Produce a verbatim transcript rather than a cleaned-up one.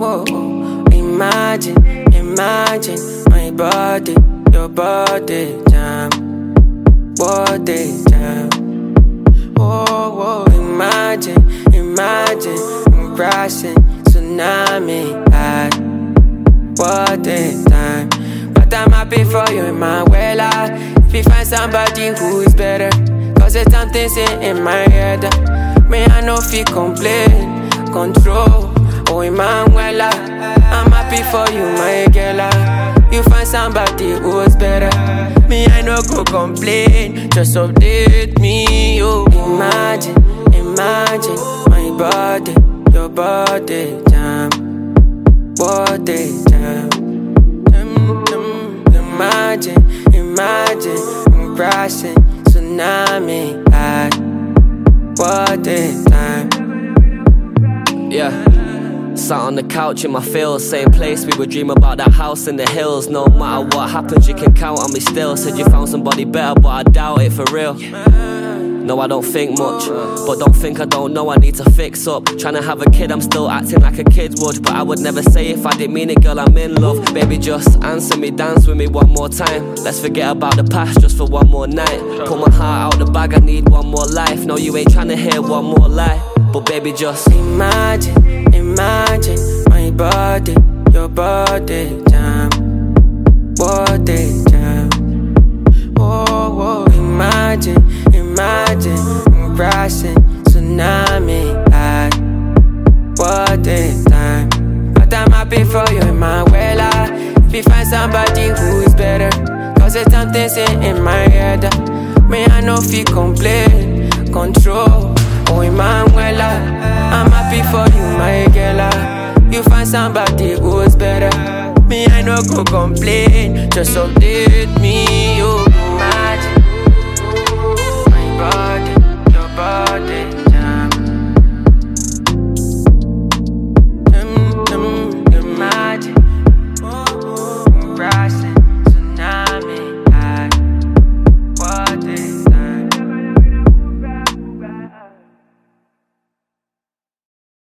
whoa, whoa. Imagine, imagine my body, your body, jam, body, jam. Whoa, whoa. Imagine, imagine, I'm crashing, tsunami, high, body, time. But I'm happy for you in my way, like. If you find somebody who's better, cause there's something sitting in my head. Me, I know if you complain, control. Oh, Emmanuela, I'm happy for you, my girl. You find somebody who's better. Me, I no go complain, just update me, oh. Imagine, imagine my body, your body, jam, body, jam. Imagine, imagine, I'm crashing, tsunami, high, body, time. Yeah. Sat on the couch in my fields, same place we would dream about that house in the hills. No matter what happens, you can count on me still. Said you found somebody better, but I doubt it for real. No, I don't think much, but don't think I don't know I need to fix up. Tryna have a kid, I'm still acting like a kid would. But I would never say if I didn't mean it, girl, I'm in love. Baby, just answer me, dance with me one more time. Let's forget about the past just for one more night. Pull my heart out the bag, I need one more life. No, you ain't tryna hear one more lie, but baby, just imagine, imagine my body, your body, jam, body, jam. Whoa, whoa, imagine, imagine, I'm crashing, tsunami, high, body, time. But I'm happy for you in my way, like. If you find somebody who's better, cause there's something sitting in my head. Me, I know if you complain, control. Oh, Emmanuela, I'm happy for you, my girl. You find somebody who's better. Me, I no go complain, just update me.